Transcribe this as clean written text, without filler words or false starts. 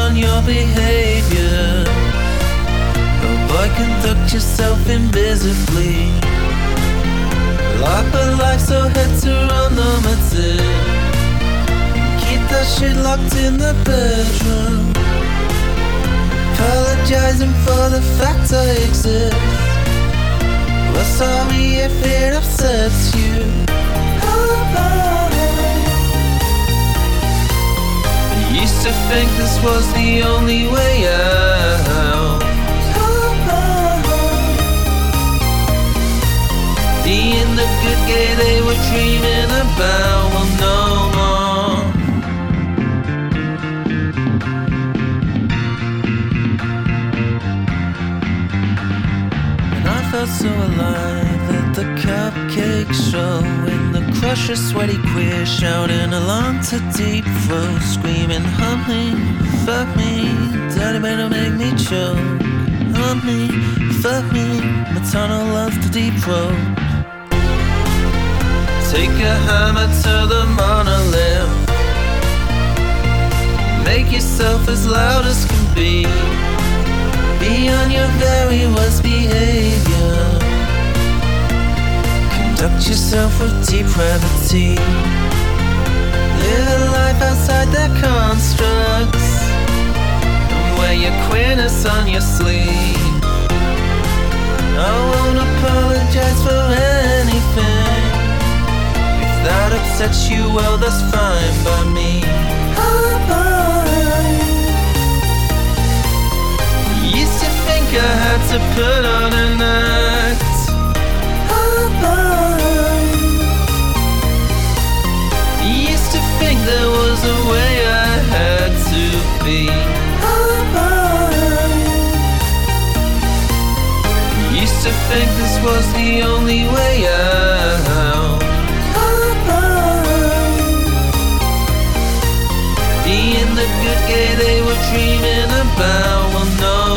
on your behavior. Oh boy, conduct yourself invisibly. Life but life, so head to unlimited. Keep that shit locked in the bedroom. Apologizing for the fact I exist. Well, sorry if it upsets you. I used to think this was the only way out. Being the good gay they were dreaming about. Well, no more. And I felt so alive at the cupcake show, in the crusher, sweaty queer shouting along to Deep Throat, screaming, hump me, fuck me, dirty way to make me choke. Hump me, fuck me, maternal love to Deep Throat. Take a hammer to the monolith. Make yourself as loud as can be. Be on your very worst behavior. Conduct yourself with depravity. Live a life outside their constructs, and wear your queerness on your sleeve. I won't apologize for anything. If that upsets you, well, that's fine by me. Used to think I had to put on an act. Used to think there was a way I had to be. Used to think this was the only way out. Being the good gay they were dreaming about. Well, no